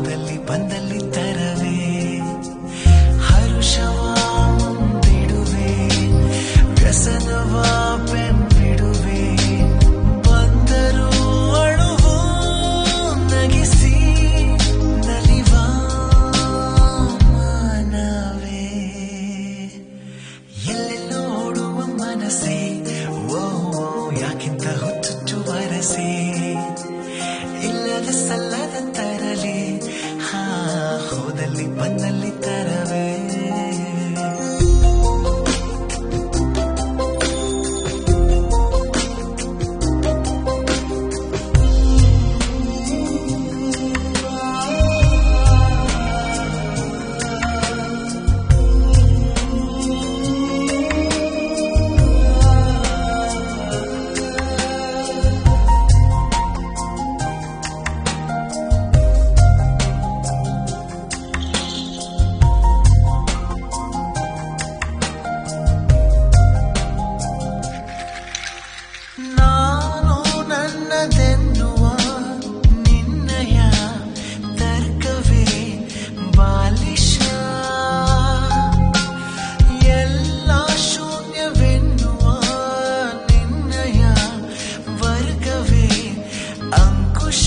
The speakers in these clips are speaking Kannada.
ಹೋದಲ್ಲಿ ಬಂದಲ್ಲಿ ತರವೇ ಹರುಷವ ಮುಂದಿಡುವೆ ವ್ಯಸನವ ಬೆಂಬಿಡುವೆ ಬಂದರು ಅಳುವು ನಗಿಸಿ ನಲಿವ ಮಾನವೇ ಎಲ್ಲೆಲ್ಲೋ ಓಡುವ ಮನಸ್ಸೇ ಓ ಯಾಕಿಂತ ಹುಚ್ಚುಚ್ಚು ವರಸೆ ಇಲ್ಲದ ಸಲ್ಲದ ತರಲಿ ಹೋದಲ್ಲಿ ಬಂದಲ್ಲಿ ತರವೇ ನಾನು ನನ್ನದೆನ್ನುವ ನಿನ್ನಯ ತರ್ಕವೇ ಬಾಲಿಶ ಎಲ್ಲ ಶೂನ್ಯವೆನ್ನುವ ನಿನ್ನಯ ವರ್ಗವೇ ಅಂಕುಶ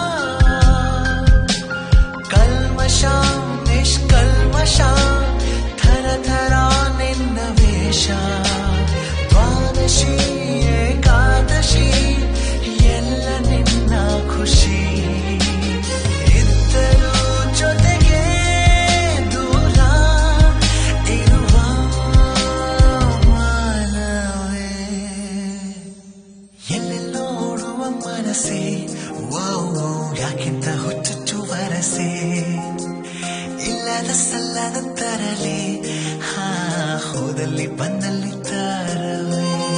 ಕಲ್ಮಶ ನಿಷ್ಕಲ್ಮಶ ಥರ ಥರ ನಿನ್ನ ವೇಷ ದ್ವಾದಶಿ ಏಕಾದಶಿ ಎಲ್ಲ ನಿನ್ನ ಖುಷಿ ಇದ್ದರೂ ಜೊತೆಗೆ ದೂರ ಇರುವ ಮಾನವೇ ಎಲ್ಲೆಲ್ಲೋ ಓಡುವ ಮನಸ್ಸೇ ಓ ಯಾಕಿಂತ ಹುಚ್ಚುಚ್ಚು ವರಸೆ ಇಲ್ಲದ ಸಲ್ಲದ ತರಲಿ ಹೋದಲ್ಲಿ ಬಂದಲ್ಲಿ ತರವೇ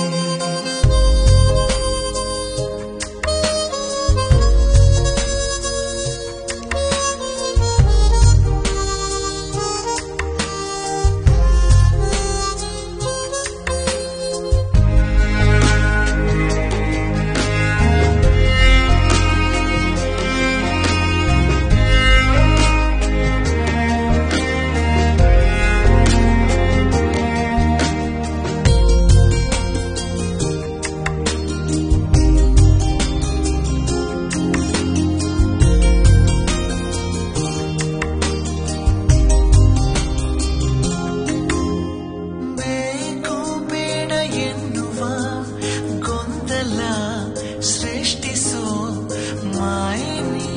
ಸೃಷ್ಟಿಸೋ ಮಾಯಿನಿ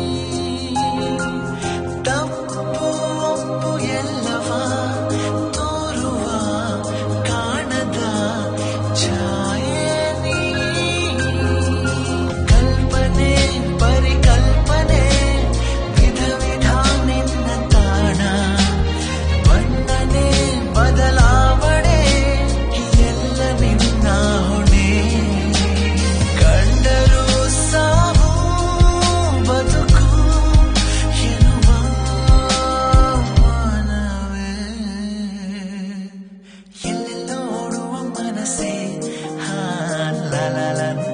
ತಪ್ಪು ಒಪ್ಪು ಎಲ್ಲವ ತೋರುವ ಕಾಣದ ಛಾಯನಿ ಕಲ್ಪನೆ ಪರಿಕಲ್ಪನೆ ವಿಧ ವಿಧ ನಿನ್ನ ತಾಣ ಬಂಧನೆ ಬದಲಾವಣೆ ಎಲ್ಲ ನಿನ್ನ ಹೊಣೆ ಕಂಡರೂ ಸಾವು ಬದುಕು ಎನ್ನುವ ಮಾನವೇ ಎಲ್ಲೆಲ್ಲೋ ಓಡುವ ಮನಸ್ಸೇ ಲಾ ಲಾ ಲಾ